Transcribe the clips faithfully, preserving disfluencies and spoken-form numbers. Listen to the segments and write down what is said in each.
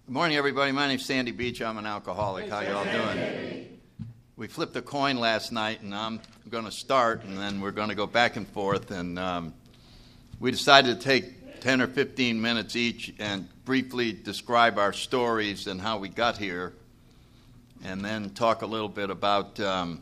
Good morning, everybody. My name's Sandy Beach. I'm an alcoholic. How you all doing? We flipped a coin last night, and I'm going to start, and then we're going to go back and forth. And um, we decided to take ten or fifteen minutes each and briefly describe our stories and how we got here, and then talk a little bit about um,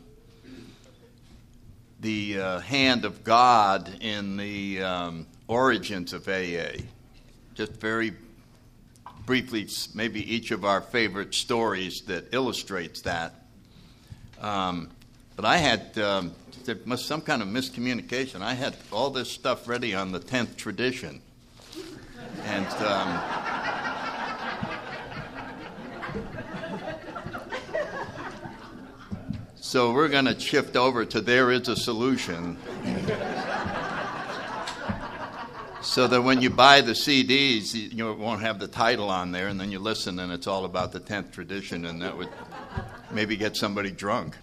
the uh, hand of God in the um, origins of A A. Just very briefly, maybe each of our favorite stories that illustrates that. Um, but I had um, there was some kind of miscommunication. I had all this stuff ready on the tenth tradition, and um, so we're going to shift over to There Is a Solution. So that when you buy the C Ds, you won't have the title on there, and then you listen, and it's all about the tenth tradition, and that would maybe get somebody drunk.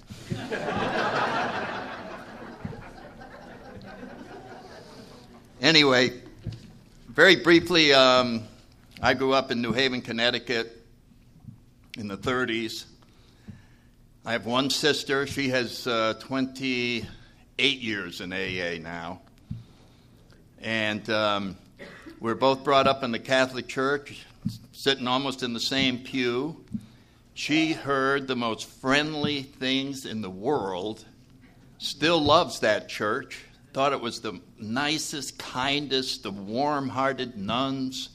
Anyway, very briefly, um, I grew up in New Haven, Connecticut in the thirties. I have one sister. She has uh, twenty-eight years in A A now. And um, we're both brought up in the Catholic Church, sitting almost in the same pew. She heard the most friendly things in the world, still loves that church, thought it was the nicest, kindest, the warm-hearted nuns.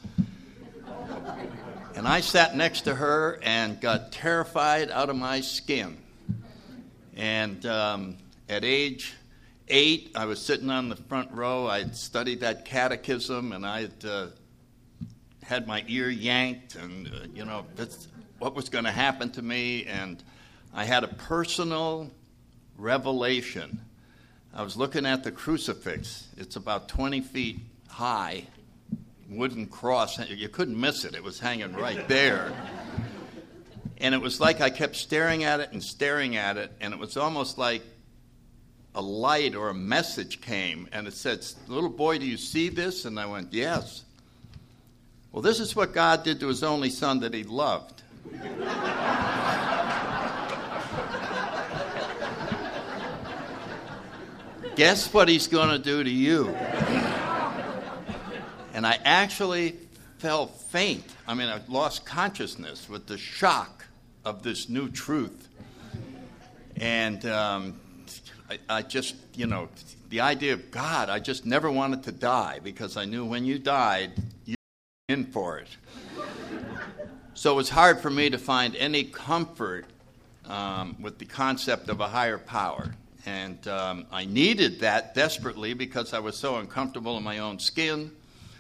And I sat next to her and got terrified out of my skin. And um, at age eight, I was sitting on the front row. I'd studied that catechism, and I had uh, had my ear yanked, and, uh, you know, that's what was going to happen to me. And I had a personal revelation. I was looking at the crucifix. It's about twenty feet high, wooden cross. You couldn't miss it. It was hanging right there. And it was like I kept staring at it and staring at it, and it was almost like a light or a message came, and it said, "Little boy, do you see this?" And I went, "Yes." Well, this is what God did to his only son that he loved. Guess what he's going to do to you? And I actually fell faint. I mean, I lost consciousness with the shock of this new truth. And um, I, I just, you know, the idea of God, I just never wanted to die because I knew when you died, you were in for it. So it was hard for me to find any comfort um, with the concept of a higher power. And um, I needed that desperately because I was so uncomfortable in my own skin.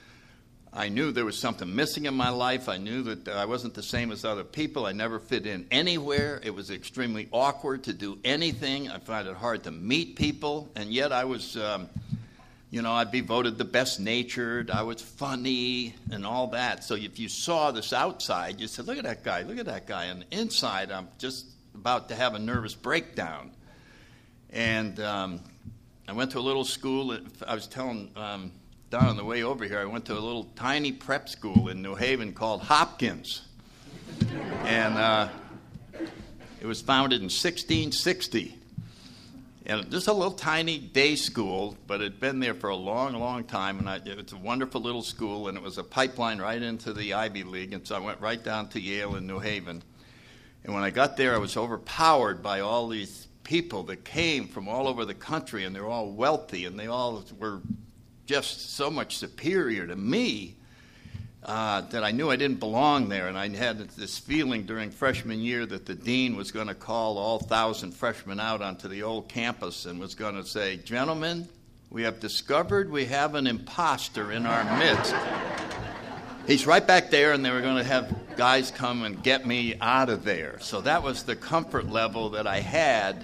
I knew there was something missing in my life. I knew that I wasn't the same as other people. I never fit in anywhere. It was extremely awkward to do anything. I found it hard to meet people. And yet I was, um, you know, I'd be voted the best-natured. I was funny and all that. So if you saw this outside, you said, "Look at that guy, look at that guy." And inside, I'm just about to have a nervous breakdown. And um, I went to a little school. I was telling um, Don on the way over here, I went to a little tiny prep school in New Haven called Hopkins. And uh, it was founded in sixteen sixty. And just a little tiny day school, but it had been there for a long, long time. And I, it was a wonderful little school, and it was a pipeline right into the Ivy League. And so I went right down to Yale in New Haven. And when I got there, I was overpowered by all these people that came from all over the country, and they're all wealthy, and they all were just so much superior to me uh, that I knew I didn't belong there. And I had this feeling during freshman year that the dean was going to call all thousand freshmen out onto the old campus and was going to say, "Gentlemen, we have discovered we have an imposter in our midst. He's right back there," and they were going to have guys come and get me out of there. So that was the comfort level that I had.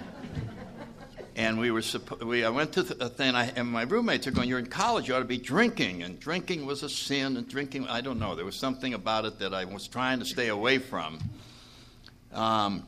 And we were, we, I went to a thing, I, and my roommates are going, "You're in college, you ought to be drinking." And drinking was a sin, and drinking, I don't know, there was something about it that I was trying to stay away from. Um,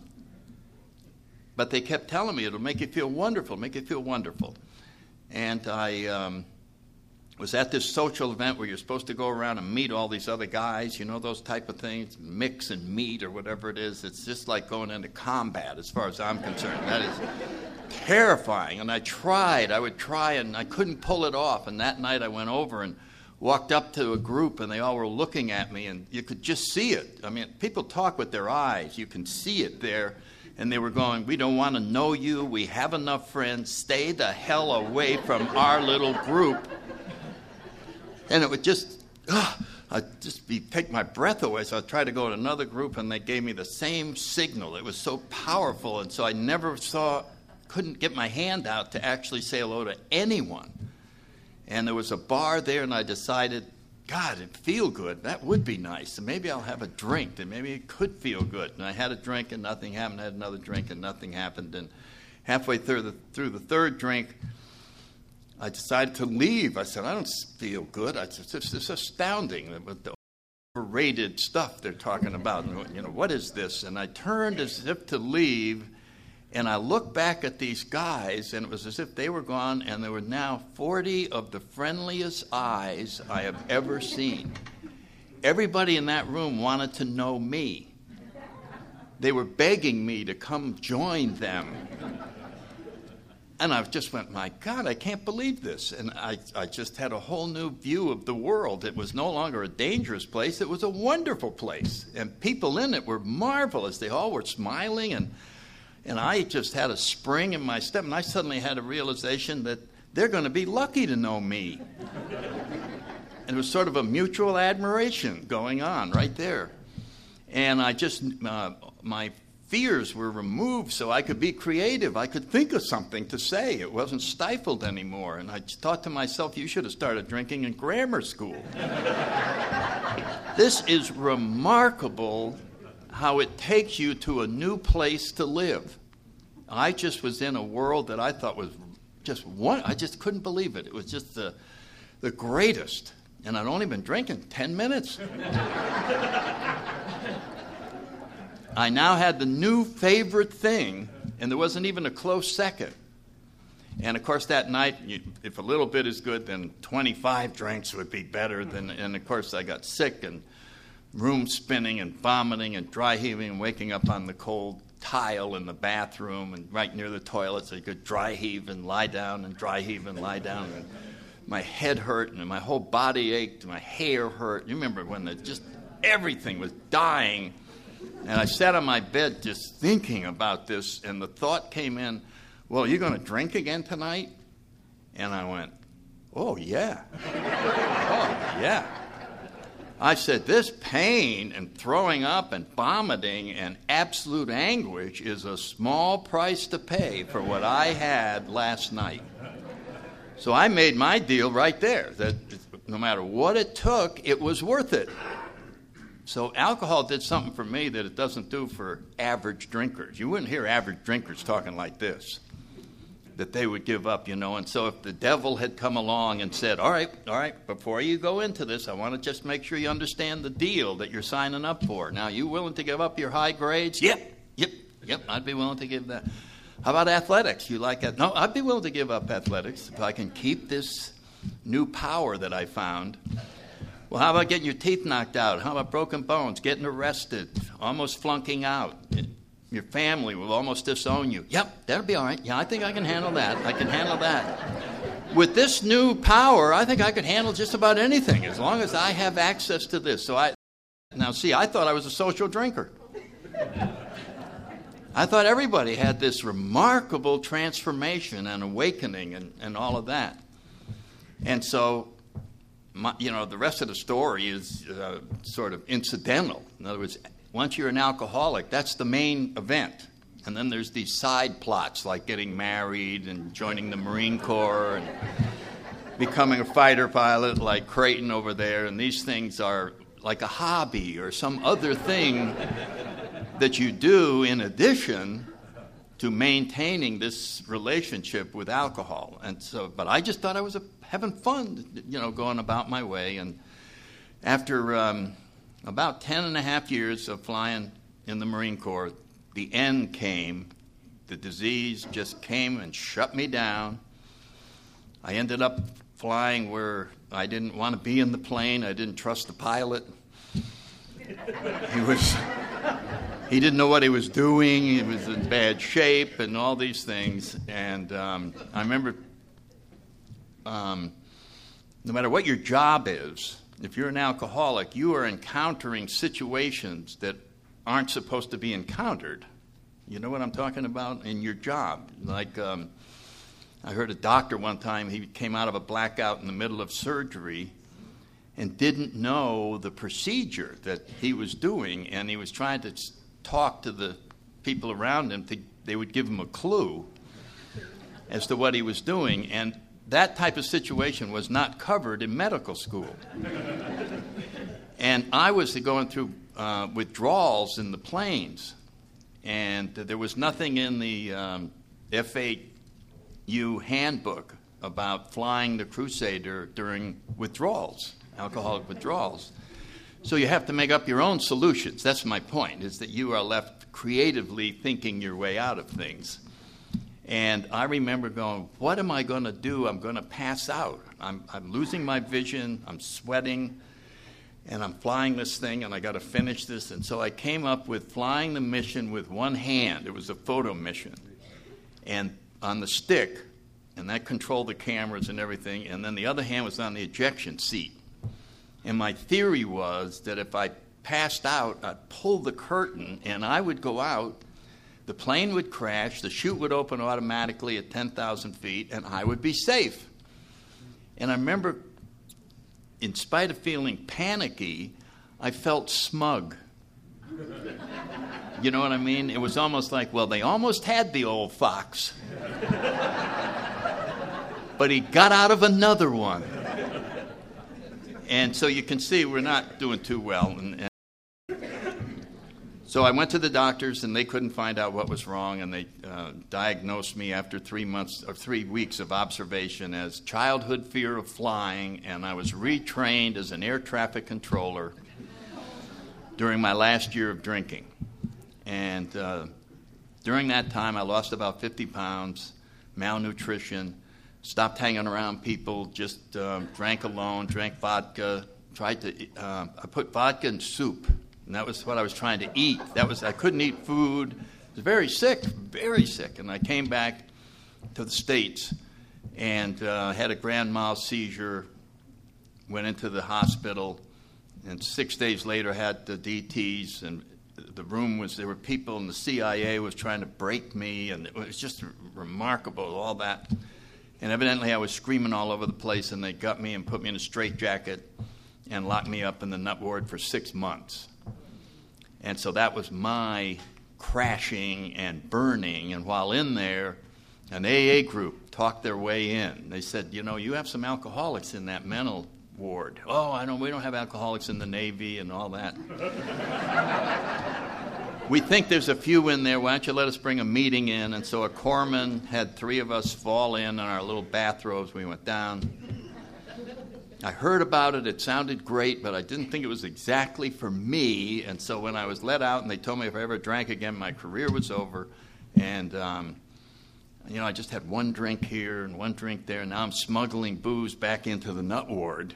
but they kept telling me, "It'll make you feel wonderful, make you feel wonderful." And I, um, was at this social event where you're supposed to go around and meet all these other guys, you know, those type of things, mix and meet or whatever it is. It's just like going into combat as far as I'm concerned. That is terrifying. And I tried, I would try, and I couldn't pull it off. And that night I went over and walked up to a group, and they all were looking at me, and you could just see it. I mean, people talk with their eyes. You can see it there. And they were going, we don't want to know you. We have enough friends. Stay the hell away from our little group. And it would just, ugh, I'd just be, take my breath away. So I'd try to go to another group, and they gave me the same signal. It was so powerful. And so I never saw, couldn't get my hand out to actually say hello to anyone. And there was a bar there, and I decided, God, it'd feel good. That would be nice. And maybe I'll have a drink, and maybe it could feel good. And I had a drink, and nothing happened. I had another drink, and nothing happened. And halfway through the, through the third drink, I decided to leave. I said, I don't feel good. I said, it's, it's astounding with the overrated stuff they're talking about. You know, what is this? And I turned as if to leave, and I looked back at these guys, and it was as if they were gone, and there were now forty of the friendliest eyes I have ever seen. Everybody in that room wanted to know me. They were begging me to come join them. And I just went, my God, I can't believe this. And I, I just had a whole new view of the world. It was no longer a dangerous place. It was a wonderful place. And people in it were marvelous. They all were smiling. And, and I just had a spring in my step. And I suddenly had a realization that they're going to be lucky to know me. And it was sort of a mutual admiration going on right there. And I just, uh, my fears were removed so I could be creative. I could think of something to say. It wasn't stifled anymore. And I thought to myself, you should have started drinking in grammar school. This is remarkable how it takes you to a new place to live. I just was in a world that I thought was just one. I just couldn't believe it. It was just the, the greatest. And I'd only been drinking ten minutes. I now had the new favorite thing, and there wasn't even a close second. And, of course, that night, you, if a little bit is good, then twenty-five drinks would be better. Than, and, of course, I got sick and room spinning and vomiting and dry heaving and waking up on the cold tile in the bathroom and right near the toilet so you could dry heave and lie down and dry heave and lie down. And my head hurt and my whole body ached and my hair hurt. You remember when the, just everything was dying. And I sat on my bed just thinking about this, and the thought came in, well, are you going to drink again tonight? And I went, oh, yeah. Oh, yeah. I said, this pain and throwing up and vomiting and absolute anguish is a small price to pay for what I had last night. So I made my deal right there, that no matter what it took, it was worth it. So alcohol did something for me that it doesn't do for average drinkers. You wouldn't hear average drinkers talking like this, that they would give up, you know. And so if the devil had come along and said, all right, all right, before you go into this, I want to just make sure you understand the deal that you're signing up for. Now, you willing to give up your high grades? Yep, yep, yep, I'd be willing to give that. How about athletics? You like it? No, I'd be willing to give up athletics if I can keep this new power that I found. Well, how about getting your teeth knocked out? How about broken bones, getting arrested, almost flunking out? Your family will almost disown you. Yep, that'll be all right. Yeah, I think I can handle that. I can handle that. With this new power, I think I could handle just about anything as long as I have access to this. So I, now see, I thought I was a social drinker. I thought everybody had this remarkable transformation and awakening and, and all of that. And so, my, you know, the rest of the story is uh, sort of incidental. In other words, once you're an alcoholic, that's the main event. And then there's these side plots like getting married and joining the Marine Corps and becoming a fighter pilot like Creighton over there. And these things are like a hobby or some other thing that you do in addition to maintaining this relationship with alcohol. And so, but I just thought I was a, having fun, you know, going about my way. And after um, about ten and a half years of flying in the Marine Corps, the end came. The disease just came and shut me down. I ended up flying where I didn't want to be in the plane. I didn't trust the pilot. He was, he didn't know what he was doing. He was in bad shape and all these things. And um, I remember, um, no matter what your job is, if you're an alcoholic, you are encountering situations that aren't supposed to be encountered. You know what I'm talking about? In your job. Like, um, I heard a doctor one time, he came out of a blackout in the middle of surgery and didn't know the procedure that he was doing, and he was trying to talk to the people around him. To, they would give him a clue as to what he was doing, and that type of situation was not covered in medical school. And I was going through uh, withdrawals in the planes, and there was nothing in the um, F eight U handbook about flying the Crusader during withdrawals, alcoholic withdrawals. So you have to make up your own solutions. That's my point, is that you are left creatively thinking your way out of things. And I remember going, what am I going to do? I'm going to pass out. I'm, I'm losing my vision. I'm sweating. And I'm flying this thing, and I got to finish this. And so I came up with flying the mission with one hand. It was a photo mission. And on the stick, and that controlled the cameras and everything. And then the other hand was on the ejection seat. And my theory was that if I passed out, I'd pull the curtain, and I would go out. The plane would crash, the chute would open automatically at ten thousand feet, and I would be safe. And I remember, in spite of feeling panicky, I felt smug. You know what I mean? It was almost like, well, they almost had the old fox. But he got out of another one. And so you can see we're not doing too well. And, and so I went to the doctors, and they couldn't find out what was wrong, and they uh, diagnosed me after three months or three weeks of observation as childhood fear of flying, and I was retrained as an air traffic controller during my last year of drinking. And uh, during that time, I lost about fifty pounds, malnutrition, stopped hanging around people, just um, drank alone, drank vodka, tried to, uh, I put vodka in soup. And that was what I was trying to eat. That was I couldn't eat food. I was very sick, very sick. And I came back to the States and uh, had a grand mal seizure, went into the hospital, and six days later had the D Ts. And the room was, there were people, and the C I A was trying to break me, and it was just remarkable, all that. And evidently I was screaming all over the place, and they got me and put me in a straitjacket and locked me up in the nut ward for six months. And so that was my crashing and burning. And while in there, an A A group talked their way in. They said, you know, you have some alcoholics in that mental ward. Oh, I don't, we don't have alcoholics in the Navy and all that. We think there's a few in there. Why don't you let us bring a meeting in? And so a corpsman had three of us fall in in our little bathrobes. We went down. I heard about it. It sounded great, but I didn't think it was exactly for me. And so when I was let out and they told me if I ever drank again, my career was over. And, um, you know, I just had one drink here and one drink there. And now I'm smuggling booze back into the nut ward.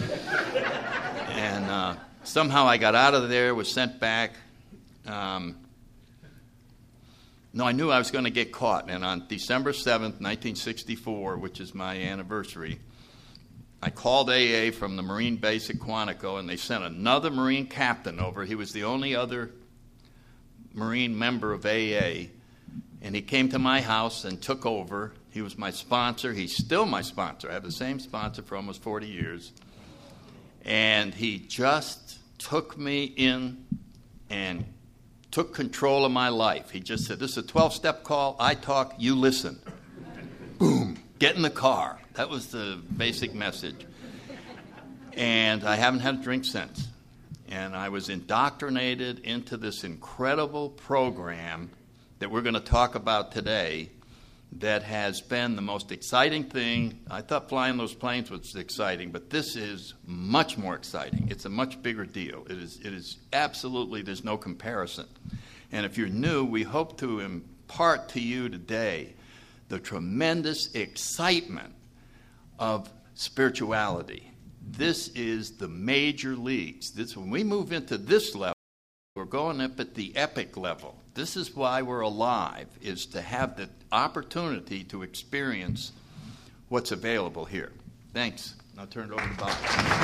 And uh, somehow I got out of there, was sent back. Um, no, I knew I was going to get caught. And on December seventh, nineteen sixty-four, which is my anniversary, I called A A from the Marine base at Quantico, and they sent another Marine captain over. He was the only other Marine member of A A, and he came to my house and took over. He was my sponsor. He's still my sponsor. I have the same sponsor for almost forty years. And he just took me in and took control of my life. He just said, this is a twelve-step call. I talk, you listen. Boom, get in the car. That was the basic message. And I haven't had a drink since. And I was indoctrinated into this incredible program that we're going to talk about today that has been the most exciting thing. I thought flying those planes was exciting, but this is much more exciting. It's a much bigger deal. It is, it is absolutely, there's no comparison. And if you're new, we hope to impart to you today the tremendous excitement of spirituality. This is the major leagues. This, when we move into this level, we're going up at the epic level. This is why we're alive, is to have the opportunity to experience what's available here. Thanks. I'll turn it over to Bob.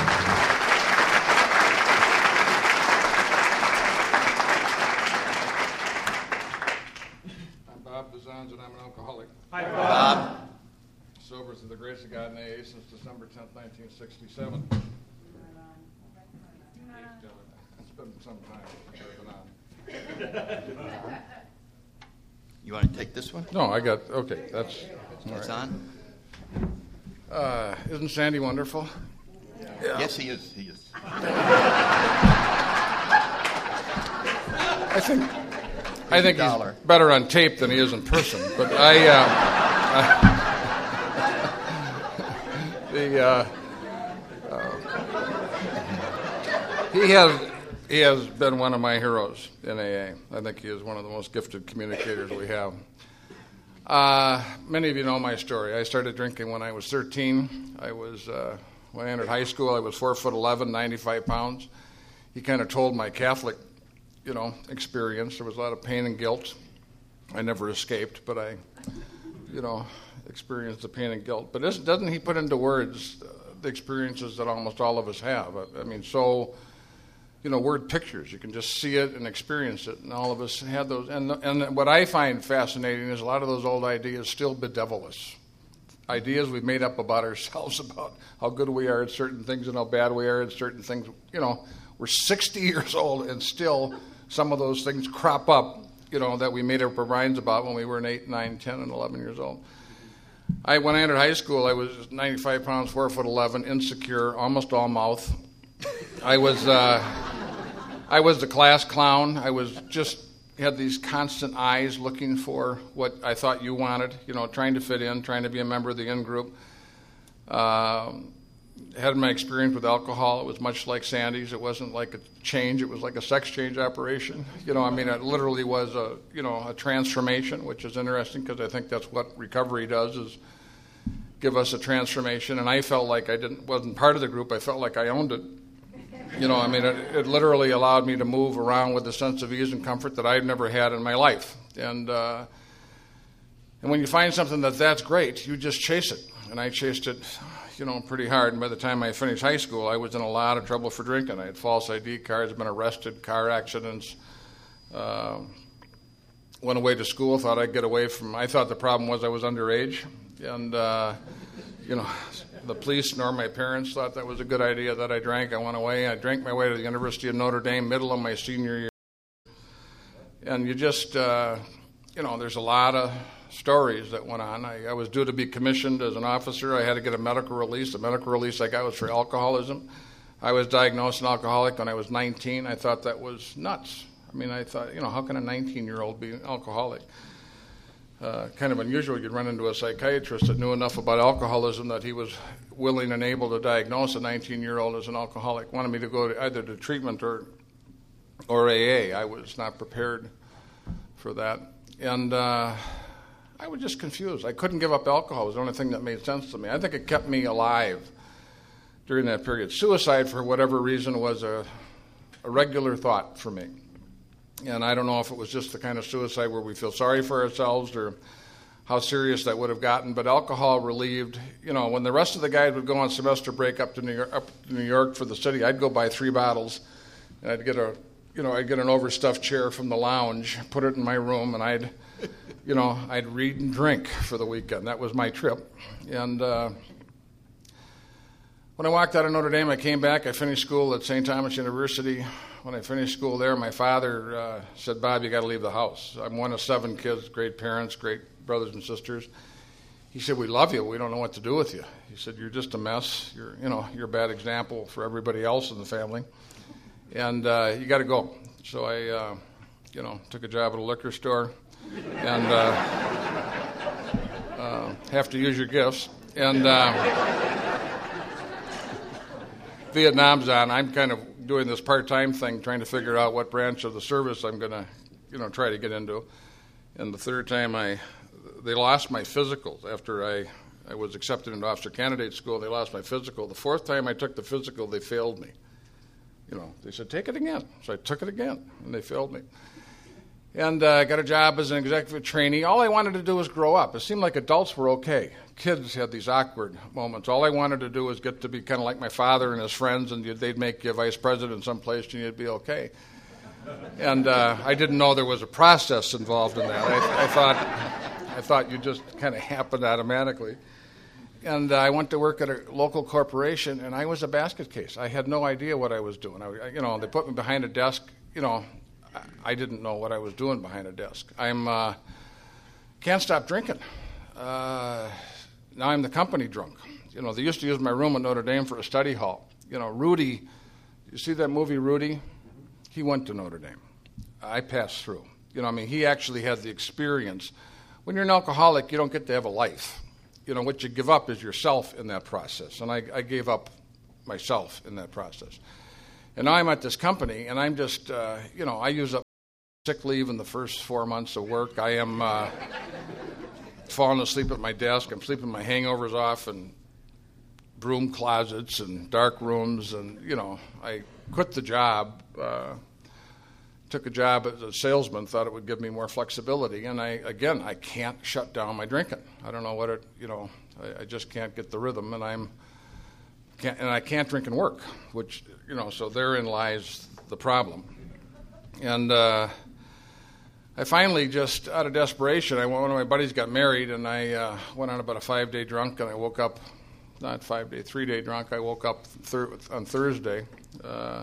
I'm Bob Bazans, and I'm an alcoholic. Hi, Bob. Sober through the grace of God in A A since December tenth, nineteen sixty-seven. It's been some time since I've been on. You want to take this one? No, I got, okay, that's... It's right. on? Uh, isn't Sandy wonderful? Yeah. Yes, he is. He is. I think I think he's better on tape than he is in person. But I, uh, I the uh, uh, he has he has been one of my heroes in A A. I think he is one of the most gifted communicators we have. Uh, many of you know my story. I started drinking when I was thirteen. I was uh, when I entered high school. I was four foot eleven, ninety-five pounds. He kind of told my Catholic, you know, experience. There was a lot of pain and guilt. I never escaped, but I, you know, experienced the pain and guilt. But this, doesn't he put into words uh, the experiences that almost all of us have? I, I mean, so. You know, word pictures. You can just see it and experience it, and all of us had those. And and what I find fascinating is a lot of those old ideas still bedevil us. Ideas we've made up about ourselves, about how good we are at certain things and how bad we are at certain things. You know, we're sixty years old, and still some of those things crop up, you know, that we made up our minds about when we were eight, nine, ten, and eleven years old. I When I entered high school, I was ninety-five pounds, four foot eleven, insecure, almost all mouth. I was uh, I was the class clown. I was just had these constant eyes looking for what I thought you wanted, you know, trying to fit in, trying to be a member of the in-group. Uh, had my experience with alcohol. It was much like Sandy's. It wasn't like a change. It was like a sex change operation. You know, I mean, it literally was a, you know, a transformation, which is interesting because I think that's what recovery does is give us a transformation. And I felt like I didn't wasn't part of the group. I felt like I owned it. You know, I mean, it, it literally allowed me to move around with a sense of ease and comfort that I've never had in my life. And uh, and when you find something that that's great, you just chase it. And I chased it, you know, pretty hard. And by the time I finished high school, I was in a lot of trouble for drinking. I had false I D cards, been arrested, car accidents. Uh, went away to school, thought I'd get away from. I thought the problem was I was underage, and uh, you know. The police nor my parents thought that was a good idea that I drank. I went away. I drank my way to the University of Notre Dame, middle of my senior year. And you just, uh, you know, there's a lot of stories that went on. I, I was due to be commissioned as an officer. I had to get a medical release. The medical release I got was for alcoholism. I was diagnosed an alcoholic when I was nineteen. I thought that was nuts. I mean, I thought, you know, how can a nineteen-year-old be an alcoholic? Uh, kind of unusual. You'd run into a psychiatrist that knew enough about alcoholism that he was willing and able to diagnose a nineteen-year-old as an alcoholic. Wanted me to go to either to treatment or or A A. I was not prepared for that. And uh, I was just confused. I couldn't give up alcohol. It was the only thing that made sense to me. I think it kept me alive during that period. Suicide, for whatever reason, was a, a regular thought for me. And I don't know if it was just the kind of suicide where we feel sorry for ourselves or how serious that would have gotten, but alcohol relieved. You know, when the rest of the guys would go on semester break up to New York, up to New York for the city, I'd go buy three bottles, and I'd get a, you know, I'd get an overstuffed chair from the lounge, put it in my room, and I'd, you know, I'd read and drink for the weekend. That was my trip. And uh, when I walked out of Notre Dame, I came back. I finished school at Saint Thomas University. When I finished school there, my father uh, said, "Bob, you got to leave the house. I'm one of seven kids, great parents, great brothers and sisters." He said, "We love you. We don't know what to do with you." He said, "You're just a mess. You're, you know, you're a bad example for everybody else in the family, and uh, you got to go." So I, uh, you know, took a job at a liquor store, and uh, uh, have to use your gifts. And uh, Vietnam's on. I'm kind of doing this part-time thing, trying to figure out what branch of the service I'm going to, you know, try to get into. And the third time, I, they lost my physicals after I I was accepted into officer candidate school. They lost my physical. The fourth time I took the physical, they failed me. You know, they said, take it again. So I took it again, and they failed me. And I uh, got a job as an executive trainee. All I wanted to do was grow up. It seemed like adults were okay. Kids had these awkward moments. All I wanted to do was get to be kind of like my father and his friends, and they'd make you vice president someplace, and you'd be okay. And uh, I didn't know there was a process involved in that. I, I thought I thought you just kind of happened automatically. And uh, I went to work at a local corporation, and I was a basket case. I had no idea what I was doing. I, you know, they put me behind a desk. You know, I didn't know what I was doing behind a desk. I'm uh, can't stop drinking. Uh, now I'm the company drunk. You know, they used to use my room at Notre Dame for a study hall. You know, Rudy, you see that movie Rudy? He went to Notre Dame. I passed through. You know, I mean, he actually had the experience. When you're an alcoholic, you don't get to have a life. You know, what you give up is yourself in that process. And I, I gave up myself in that process. And now I'm at this company, and I'm just, uh, you know, I use up sick leave in the first four months of work. I am uh, falling asleep at my desk. I'm sleeping my hangovers off in broom closets and dark rooms. And, you know, I quit the job, uh, took a job as a salesman, thought it would give me more flexibility. And, I again, I can't shut down my drinking. I don't know what it, you know, I, I just can't get the rhythm. And I'm, can't, and I can't drink and work, which, you know, so therein lies the problem. And uh, I finally, just out of desperation, I one of my buddies got married, and I uh, went on about a five-day drunk, and I woke up, not five-day, three-day drunk. I woke up thir- on Thursday, uh,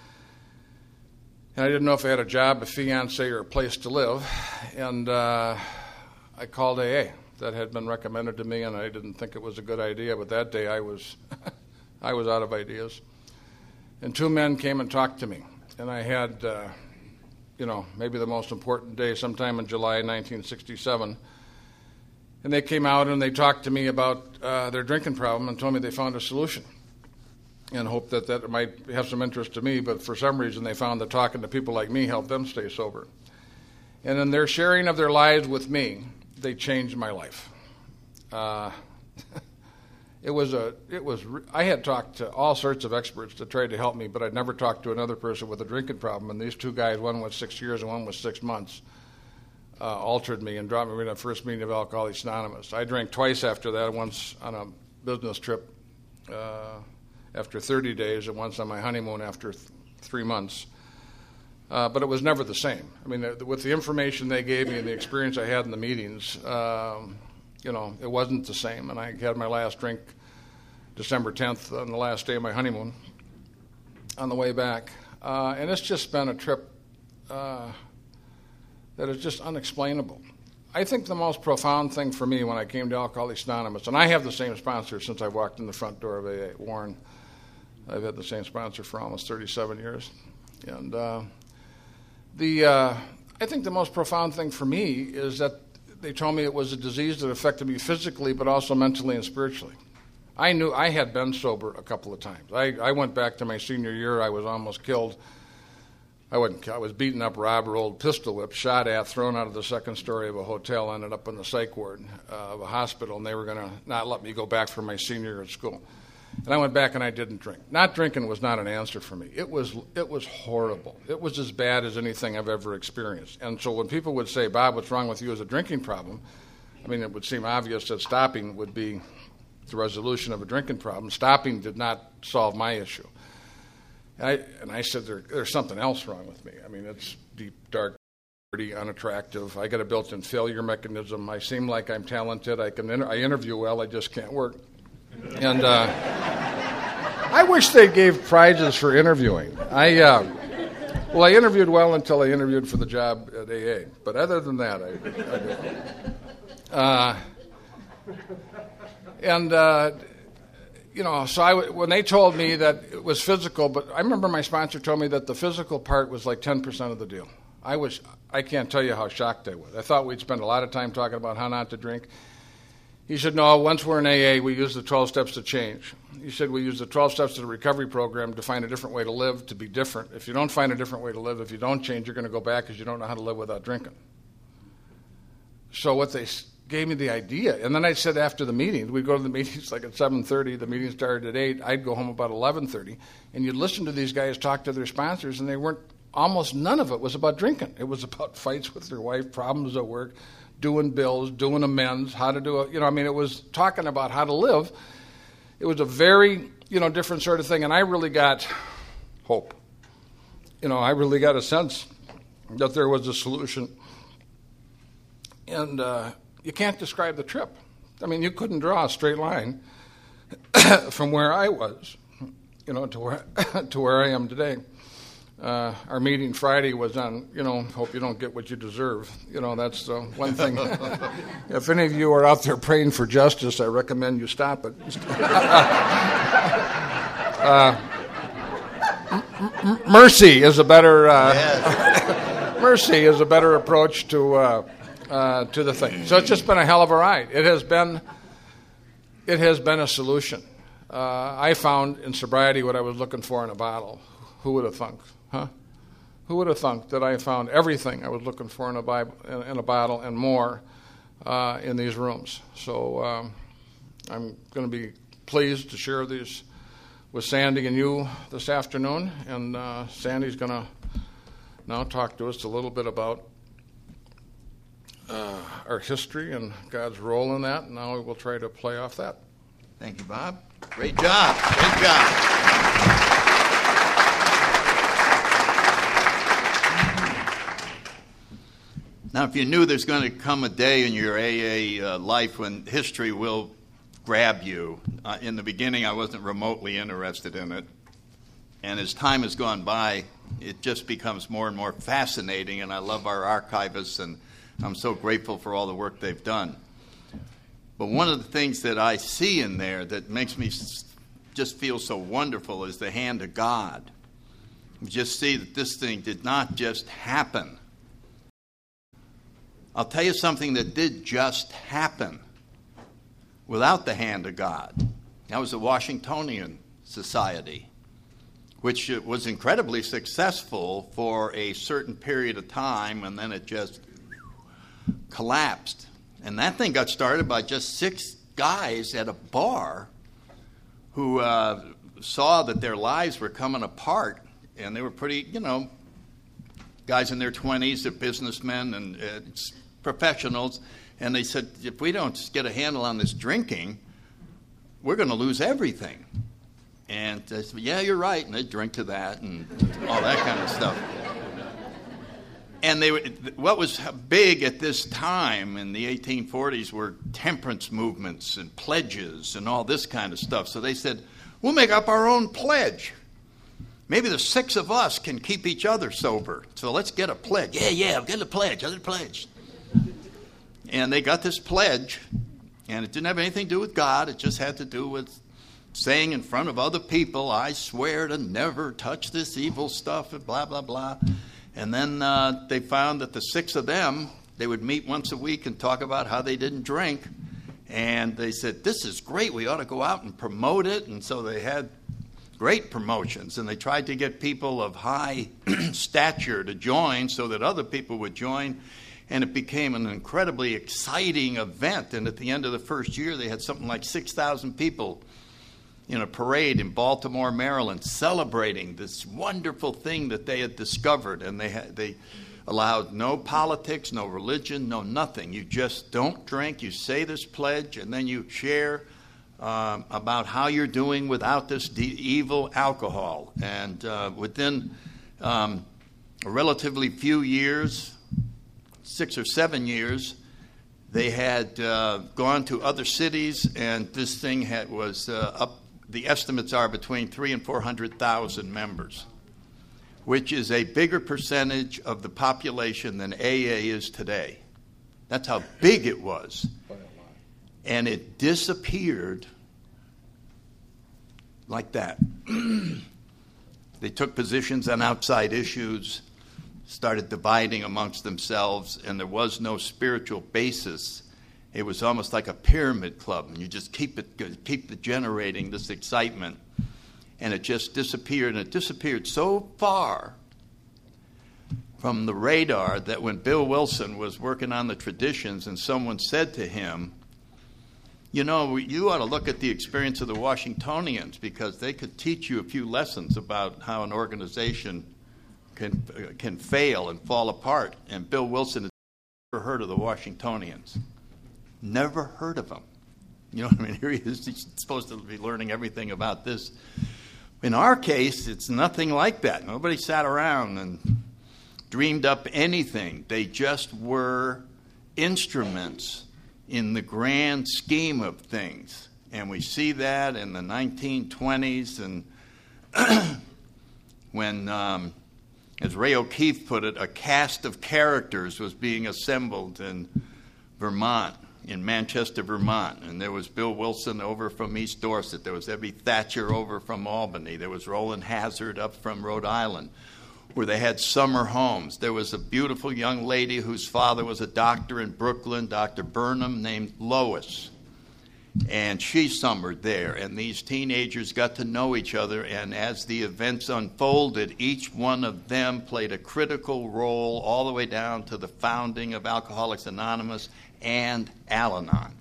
and I didn't know if I had a job, a fiancé, or a place to live. And uh, I called A A. That had been recommended to me, and I didn't think it was a good idea. But that day, I was, I was out of ideas. And two men came and talked to me, and I had, uh, you know, maybe the most important day, sometime in July nineteen sixty-seven. And they came out and they talked to me about uh, their drinking problem and told me they found a solution, and hoped that that might have some interest to me. But for some reason, they found that talking to people like me helped them stay sober. And in their sharing of their lives with me, they changed my life. Uh, It was a, it was, I had talked to all sorts of experts to try to help me, but I'd never talked to another person with a drinking problem. And these two guys, one was six years and one was six months, uh, altered me and dropped me in the first meeting of Alcoholics Anonymous. I drank twice after that, once on a business trip uh, after thirty days and once on my honeymoon after th- three months. Uh, but it was never the same. I mean, with the information they gave me and the experience I had in the meetings, um, you know, it wasn't the same. And I had my last drink December tenth on the last day of my honeymoon on the way back. Uh, and it's just been a trip uh, that is just unexplainable. I think the most profound thing for me when I came to Alcoholics Anonymous, and I have the same sponsor since I walked in the front door of A A, Warren. I've had the same sponsor for almost thirty-seven years. And uh, the uh, I think the most profound thing for me is that they told me it was a disease that affected me physically, but also mentally and spiritually. I knew I had been sober a couple of times. I, I went back to my senior year. I was almost killed. I wasn't. I was beaten up, robbed, rolled, pistol whipped, shot at, thrown out of the second story of a hotel, ended up in the psych ward uh, of a hospital, and they were going to not let me go back for my senior year at school. And I went back and I didn't drink. Not drinking was not an answer for me. It was it was horrible. It was as bad as anything I've ever experienced. And so when people would say, Bob, what's wrong with you as a drinking problem? I mean, it would seem obvious that stopping would be the resolution of a drinking problem. Stopping did not solve my issue. And I, and I said, there, there's something else wrong with me. I mean, it's deep, dark, dirty, unattractive. I got a built-in failure mechanism. I seem like I'm talented. I can inter- I interview well. I just can't work. And uh, I wish they gave prizes for interviewing. I uh, well, I interviewed well until I interviewed for the job at A A. But other than that, I, I didn't. Uh, and uh, you know, so I, when they told me that it was physical, but I remember my sponsor told me that the physical part was like ten percent of the deal. I was, I can't tell you how shocked I was. I thought we'd spend a lot of time talking about how not to drink. He said, no, once we're in A A, we use the twelve steps to change. He said, we use the twelve steps of the recovery program to find a different way to live, to be different. If you don't find a different way to live, if you don't change, you're going to go back because you don't know how to live without drinking. So what they gave me the idea. And then I said after the meetings, we'd go to the meetings like at seven thirty, the meeting started at eight, I'd go home about eleven thirty, and you'd listen to these guys talk to their sponsors, and they weren't, almost none of it was about drinking. It was about fights with their wife, problems at work, doing bills, doing amends, how to do it. You know, I mean, it was talking about how to live. It was a very, you know, different sort of thing, and I really got hope. You know, I really got a sense that there was a solution. And uh, you can't describe the trip. I mean, you couldn't draw a straight line from where I was, you know, to where to where I am today. Uh, our meeting Friday was on, you know, hope you don't get what you deserve. You know, that's uh, one thing. If any of you are out there praying for justice, I recommend you stop it. uh, m- m- mercy is a better uh, yes. mercy is a better approach to uh, uh, to the thing. So it's just been a hell of a ride. It has been it has been a solution. Uh, I found in sobriety what I was looking for in a bottle. Who would have thunk? Huh? Who would have thunk that I found everything I was looking for in a, Bible, in, in a bottle and more uh, in these rooms? So um, I'm going to be pleased to share these with Sandy and you this afternoon. And uh, Sandy's going to now talk to us a little bit about uh, our history and God's role in that. And now we will try to play off that. Thank you, Bob. Great job. Great job. Now, if you knew there's going to come a day in your A A uh, life when history will grab you, uh, in the beginning I wasn't remotely interested in it. And as time has gone by, it just becomes more and more fascinating, and I love our archivists, and I'm so grateful for all the work they've done. But one of the things that I see in there that makes me just feel so wonderful is the hand of God. You just see that this thing did not just happen. I'll tell you something that did just happen without the hand of God. That was the Washingtonian Society, which was incredibly successful for a certain period of time, and then it just collapsed. And that thing got started by just six guys at a bar who uh, saw that their lives were coming apart, and they were pretty, you know, guys in their twenties, they're businessmen and uh, professionals, and they said, if we don't get a handle on this drinking, we're going to lose everything. And they said, yeah, you're right, and they drink to that and all that kind of stuff. And they were, what was big at this time in the eighteen forties were temperance movements and pledges and all this kind of stuff. So they said, we'll make up our own pledge. Maybe the six of us can keep each other sober. So let's get a pledge. Yeah, yeah, I'll get a pledge. I'll get a pledge. And they got this pledge, and it didn't have anything to do with God. It just had to do with saying in front of other people, I swear to never touch this evil stuff, and blah, blah, blah. And then uh, they found that the six of them, they would meet once a week and talk about how they didn't drink. And they said, this is great. We ought to go out and promote it. And so they had great promotions. And they tried to get people of high stature to join so that other people would join. And it became an incredibly exciting event. And at the end of the first year, they had something like six thousand people in a parade in Baltimore, Maryland, celebrating this wonderful thing that they had discovered. And they had, they allowed no politics, no religion, no nothing. You just don't drink. You say this pledge, and then you share um, about how you're doing without this de- evil alcohol. And uh, within um, a relatively few years, six or seven years, they had uh, gone to other cities, and this thing had, was uh, up. The estimates are between three and four hundred thousand members, which is a bigger percentage of the population than A A is today. That's how big it was, and it disappeared like that. They took positions on outside issues, started dividing amongst themselves, and there was no spiritual basis. It was almost like a pyramid club, and you just keep it, keep it generating this excitement, and it just disappeared. And it disappeared so far from the radar that when Bill Wilson was working on the traditions and someone said to him, you know, you ought to look at the experience of the Washingtonians because they could teach you a few lessons about how an organization can uh, can fail and fall apart. And Bill Wilson had never heard of the Washingtonians. Never heard of them. You know what I mean? Here he is, he's supposed to be learning everything about this. In our case, it's nothing like that. Nobody sat around and dreamed up anything. They just were instruments in the grand scheme of things. And we see that in the nineteen twenties and when, um, as Ray O'Keefe put it, a cast of characters was being assembled in Vermont, in Manchester, Vermont. And there was Bill Wilson over from East Dorset. There was Ebby Thatcher over from Albany. There was Roland Hazard up from Rhode Island, where they had summer homes. There was a beautiful young lady whose father was a doctor in Brooklyn, Doctor Burnham, named Lois. And she summered there. And these teenagers got to know each other. And as the events unfolded, each one of them played a critical role all the way down to the founding of Alcoholics Anonymous and Al-Anon.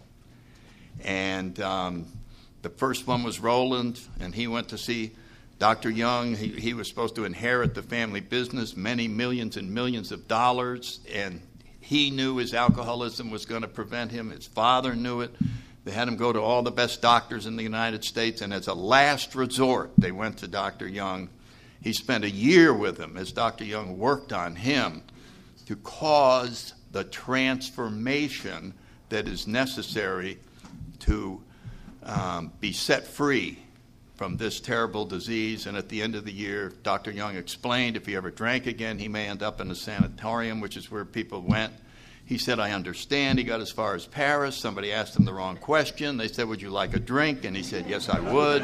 And um, the first one was Roland, and he went to see Doctor Young. He, he was supposed to inherit the family business, many millions and millions of dollars, and he knew his alcoholism was going to prevent him. His father knew it. They had him go to all the best doctors in the United States, and as a last resort, they went to Doctor Young. He spent a year with him as Doctor Young worked on him to cause the transformation that is necessary to um, be set free from this terrible disease. And at the end of the year, Doctor Young explained if he ever drank again, he may end up in a sanatorium, which is where people went. He said, I understand. He got as far as Paris. Somebody asked him the wrong question. They said, would you like a drink? And he said, yes, I would.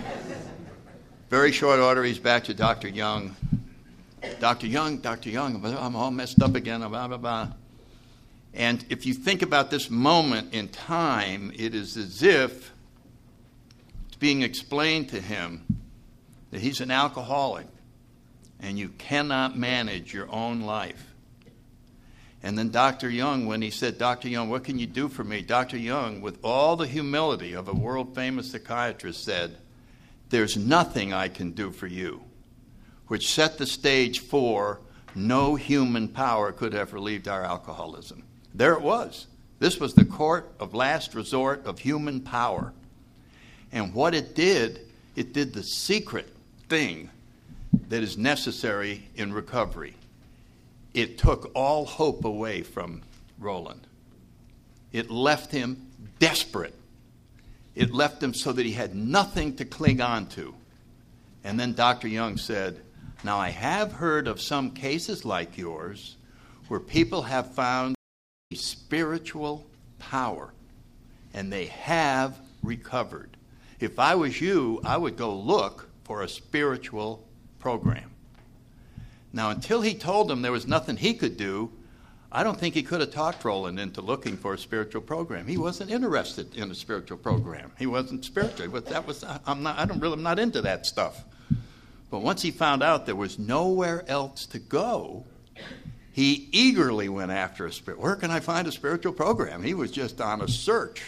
Very short order, he's back to Doctor Young. Doctor Young, Doctor Young, I'm all messed up again, blah, blah, blah. And if you think about this moment in time, it is as if it's being explained to him that he's an alcoholic and you cannot manage your own life. And then Doctor Young, when he said, Doctor Young, what can you do for me? Doctor Young, with all the humility of a world-famous psychiatrist, said, there's nothing I can do for you, which set the stage for no human power could have relieved our alcoholism. There it was. This was the court of last resort of human power. And what it did, it did the secret thing that is necessary in recovery. It took all hope away from Roland. It left him desperate. It left him so that he had nothing to cling on to. And then Doctor Young said, now I have heard of some cases like yours where people have found a spiritual power and they have recovered. If I was you, I would go look for a spiritual program. Now, until he told them there was nothing he could do, I don't think he could have talked Roland into looking for a spiritual program. He wasn't interested in a spiritual program. He wasn't spiritual. But that was I'm not. I don't really. I'm not into that stuff. But once he found out there was nowhere else to go, he eagerly went after a spirit. Where can I find a spiritual program? He was just on a search,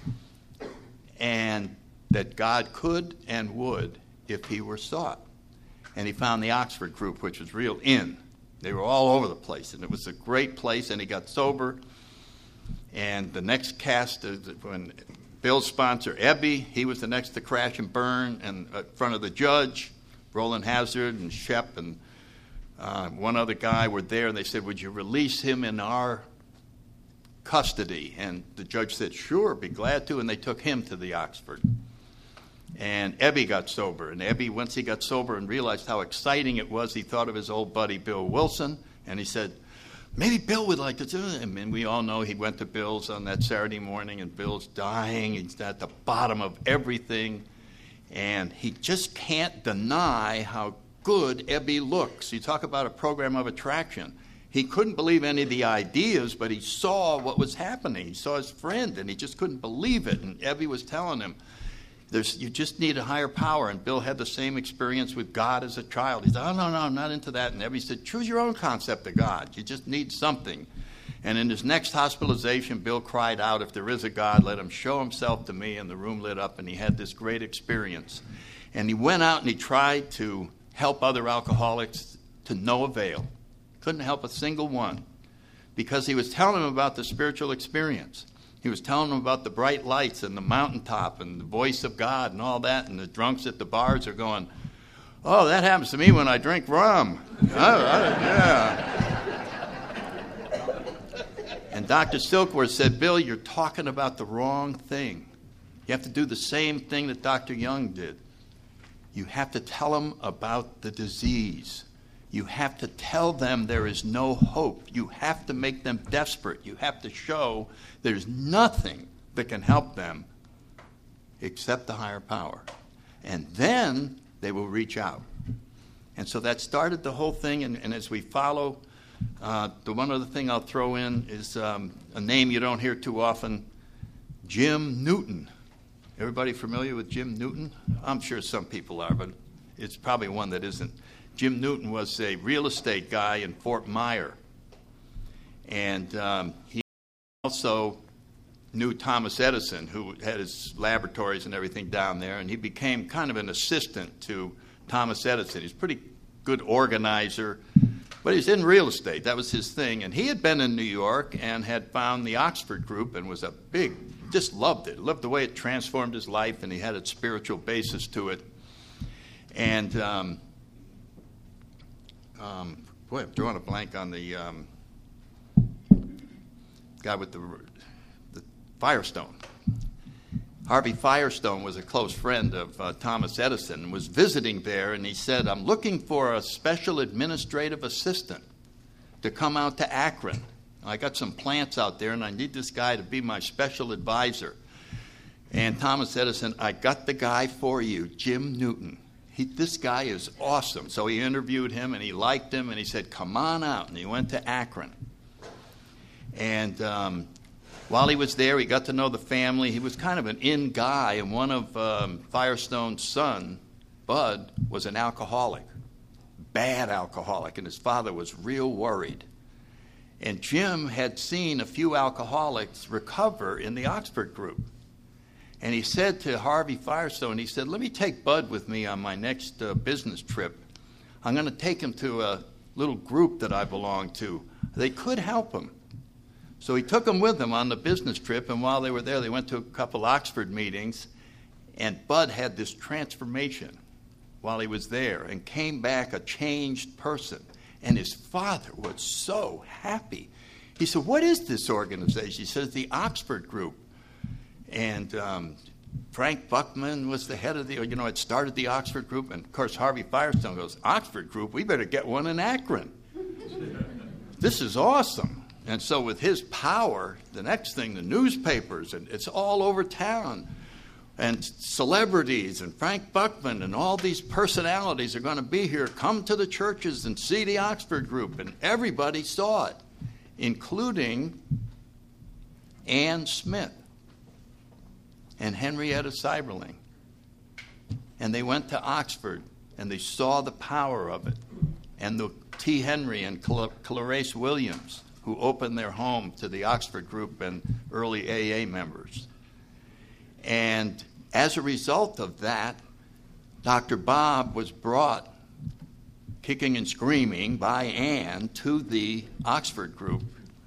and that God could and would if he were sought. And he found the Oxford group, which was real in. They were all over the place, and it was a great place, and he got sober. And the next cast, when Bill's sponsor, Ebby, he was the next to crash and burn and in front of the judge. Roland Hazard and Shep and uh, one other guy were there, and they said, would you release him in our custody? And the judge said, sure, be glad to, and they took him to the Oxford. And Ebby got sober. And Ebby, once he got sober and realized how exciting it was, he thought of his old buddy Bill Wilson. And he said, maybe Bill would like to do it. And we all know he went to Bill's on that Saturday morning, and Bill's dying. He's at the bottom of everything. And he just can't deny how good Ebby looks. You talk about a program of attraction. He couldn't believe any of the ideas, but he saw what was happening. He saw his friend, and he just couldn't believe it. And Ebby was telling him, There's, you just need a higher power. And Bill had the same experience with God as a child. He said, oh, no, no, I'm not into that. And everybody said, choose your own concept of God. You just need something. And in his next hospitalization, Bill cried out, if there is a God, let him show himself to me. And the room lit up, and he had this great experience. And he went out and he tried to help other alcoholics to no avail. Couldn't help a single one, because he was telling them about the spiritual experience. He was telling them about the bright lights and the mountaintop and the voice of God and all that. And the drunks at the bars are going, oh, that happens to me when I drink rum. I, I, yeah. And Doctor Silkworth said, Bill, you're talking about the wrong thing. You have to do the same thing that Doctor Young did. You have to tell them about the disease. You have to tell them there is no hope. You have to make them desperate. You have to show there's nothing that can help them except the higher power. And then they will reach out. And so that started the whole thing. And, and as we follow, uh, the one other thing I'll throw in is um, a name you don't hear too often, Jim Newton. Everybody familiar with Jim Newton? I'm sure some people are, but it's probably one that isn't. Jim Newton was a real estate guy in Fort Myer. And um, he also knew Thomas Edison, who had his laboratories and everything down there, and he became kind of an assistant to Thomas Edison. He's a pretty good organizer, but he's in real estate. That was his thing. And he had been in New York and had found the Oxford Group and was a big, just loved it. Loved the way it transformed his life, and he had a spiritual basis to it. And um, um, boy, I'm drawing a blank on the um, guy with the, the Firestone. Harvey Firestone was a close friend of uh, Thomas Edison and was visiting there, and he said, I'm looking for a special administrative assistant to come out to Akron. I got some plants out there, and I need this guy to be my special advisor. And Thomas Edison, I got the guy for you, Jim Newton. He, this guy is awesome. So he interviewed him, and he liked him, and he said, come on out. And he went to Akron. And um, while he was there, he got to know the family. He was kind of an in guy, and one of um, Firestone's son, Bud, was an alcoholic, bad alcoholic, and his father was real worried. And Jim had seen a few alcoholics recover in the Oxford Group. And he said to Harvey Firestone, he said, let me take Bud with me on my next uh, business trip. I'm going to take him to a little group that I belong to. They could help him. So he took him with him on the business trip, and while they were there, they went to a couple Oxford meetings, and Bud had this transformation while he was there and came back a changed person. And his father was so happy. He said, what is this organization? He says, the Oxford Group. And um, Frank Buckman was the head of the, you know, had started the Oxford Group. And, of course, Harvey Firestone goes, Oxford Group? We better get one in Akron. This is awesome. And so with his power, the next thing, the newspapers, and it's all over town. And celebrities and Frank Buckman and all these personalities are going to be here. Come to the churches and see the Oxford Group. And everybody saw it, including Ann Smith and Henrietta Seiberling. And they went to Oxford, and they saw the power of it. And the T. Henry and Clarice Williams, who opened their home to the Oxford Group and early A A members. And as a result of that, Doctor Bob was brought, kicking and screaming, by Ann to the Oxford Group.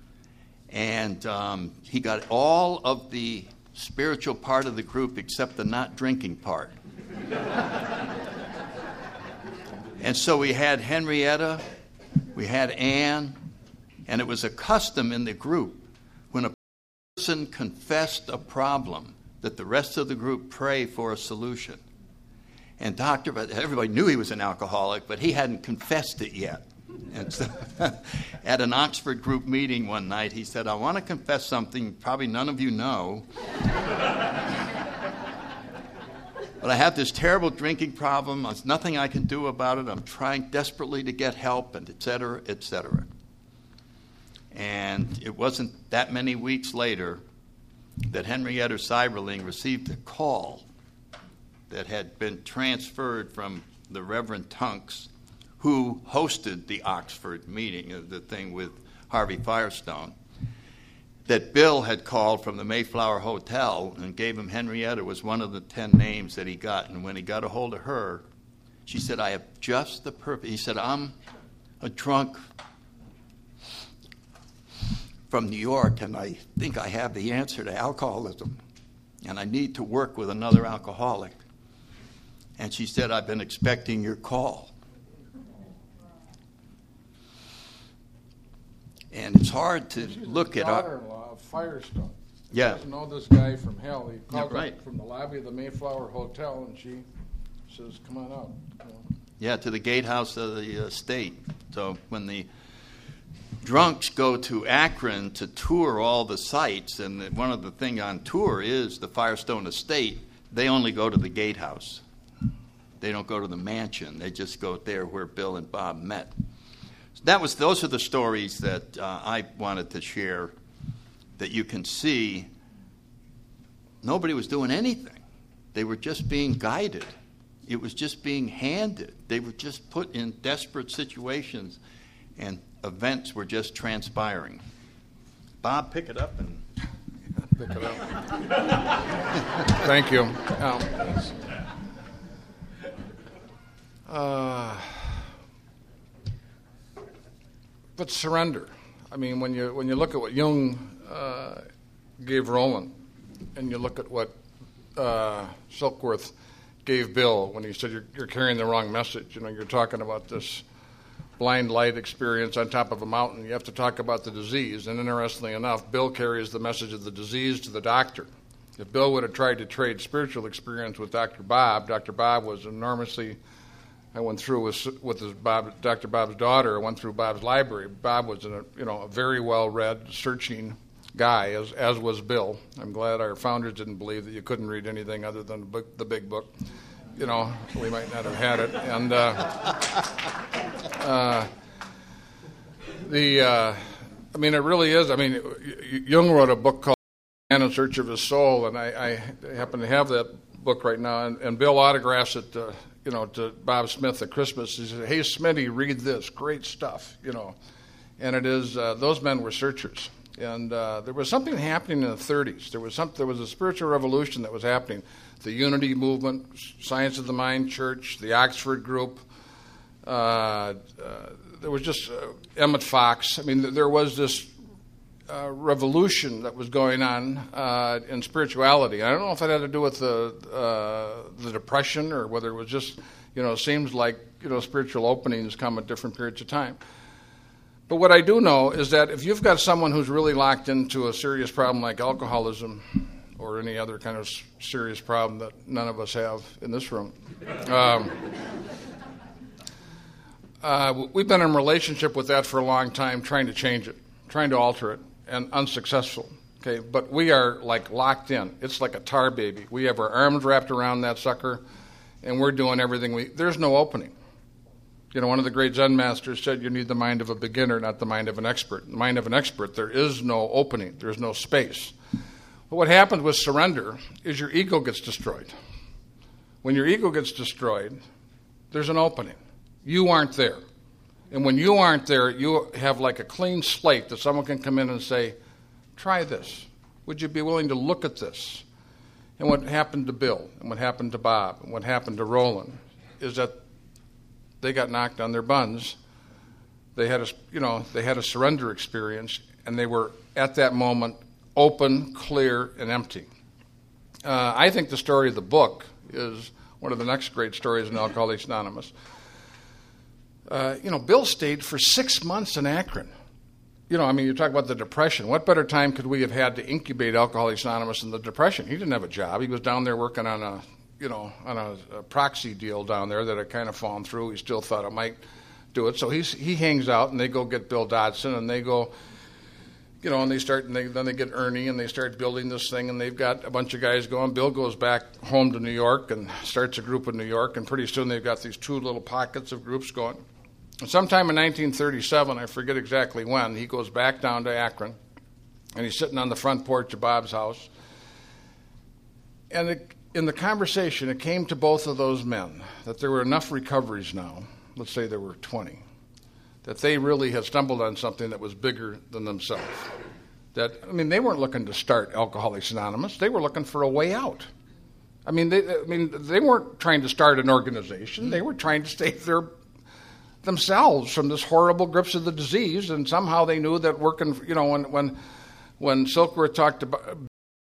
And um, he got all of the spiritual part of the group except the not drinking part. And so we had Henrietta, we had Ann, and it was a custom in the group when a person confessed a problem that the rest of the group pray for a solution. And Doctor, everybody knew he was an alcoholic, but he hadn't confessed it yet. And so at an Oxford Group meeting one night, he said, I want to confess something probably none of you know. But I have this terrible drinking problem. There's nothing I can do about it. I'm trying desperately to get help, and et cetera, et cetera. And it wasn't that many weeks later that Henrietta Seiberling received a call that had been transferred from the Reverend Tunks, who hosted the Oxford meeting, of the thing with Harvey Firestone, that Bill had called from the Mayflower Hotel and gave him Henrietta was one of the ten names that he got. And when he got a hold of her, she said, I have just the perfect. He said, I'm a drunk from New York, and I think I have the answer to alcoholism, and I need to work with another alcoholic. And she said, I've been expecting your call. And it's hard to She's look the at our daughter-in-law of Firestone. Yeah. She doesn't know this guy from hell. He called Yeah, right. her from the lobby of the Mayflower Hotel, and she says, come on out. You know. yeah to the gatehouse of the uh, state. So when the drunks go to Akron to tour all the sites, and the, one of the things on tour is the Firestone estate, they only go to the gatehouse. They don't go to the mansion. They just go there where Bill and Bob met. That was; those are the stories that uh, I wanted to share, that you can see nobody was doing anything. They were just being guided. It was just being handed. They were just put in desperate situations, and events were just transpiring. Bob, pick it up and Pick it up. Thank you. Um, uh, but surrender. I mean, when you when you look at what Jung uh, gave Roland, and you look at what uh, Silkworth gave Bill when he said you're, you're carrying the wrong message. You know, you're talking about this blind light experience on top of a mountain. You have to talk about the disease. And interestingly enough, Bill carries the message of the disease to the doctor. If Bill would have tried to trade spiritual experience with Doctor Bob, Doctor Bob was enormously. I went through with with his Bob, Doctor Bob's daughter. I went through Bob's library. Bob was a you know a very well read, searching guy, as as was Bill. I'm glad our founders didn't believe that you couldn't read anything other than the, book, the big book. You know, we might not have had it. And uh, uh, the uh, I mean, it really is. I mean, Jung wrote a book called Man in Search of His Soul, and I, I happen to have that book right now. And, and Bill autographs it. Uh, you know, to Bob Smith at Christmas. He said, hey, Smitty, read this. Great stuff, you know. And it is, uh, those men were searchers. And uh, there was something happening in the thirties. There was some, there was a spiritual revolution that was happening. The Unity Movement, Science of the Mind Church, the Oxford Group. Uh, uh, there was just uh, Emmett Fox. I mean, there was this uh, revolution that was going on uh, in spirituality. I don't know if it had to do with the uh, the Depression or whether it was just, you know, it seems like, you know, spiritual openings come at different periods of time. But what I do know is that if you've got someone who's really locked into a serious problem like alcoholism or any other kind of serious problem that none of us have in this room, um, uh, we've been in a relationship with that for a long time, trying to change it, trying to alter it, and unsuccessful. Okay, but we are like locked in. It's like a tar baby. We have our arms wrapped around that sucker, and we're doing everything we. There's no opening. You know, one of the great Zen masters said you need the mind of a beginner, not the mind of an expert. The mind of an expert, there is no opening. There's no space. But what happens with surrender is your ego gets destroyed. When your ego gets destroyed, there's an opening. You aren't there. And when you aren't there, you have like a clean slate that someone can come in and say, try this. Would you be willing to look at this? And what happened to Bill, and what happened to Bob, and what happened to Roland is that they got knocked on their buns. They had a, you know, they had a surrender experience, and they were at that moment open, clear, and empty. Uh, I think the story of the book is one of the next great stories in Alcoholics Anonymous. Uh, you know, Bill stayed for six months in Akron. You know, I mean, you talk about the Depression. What better time could we have had to incubate Alcoholics Anonymous in the Depression? He didn't have a job. He was down there working on a, you know, on a, a proxy deal down there that had kind of fallen through. He still thought it might do it. So he's, he hangs out, and they go get Bill Dodson, and they go, you know, and they start, and they, then they get Ernie, and they start building this thing, and they've got a bunch of guys going. Bill goes back home to New York and starts a group in New York, and pretty soon they've got these two little pockets of groups going. And sometime in nineteen thirty-seven, I forget exactly when, he goes back down to Akron, and he's sitting on the front porch of Bob's house. And the in the conversation, it came to both of those men that there were enough recoveries now, let's say there were twenty, that they really had stumbled on something that was bigger than themselves. That, I mean, they weren't looking to start Alcoholics Anonymous. They were looking for a way out. I mean, they, I mean, they weren't trying to start an organization. They were trying to save their themselves from this horrible grips of the disease, and somehow they knew that working, you know, when when when Silkworth talked about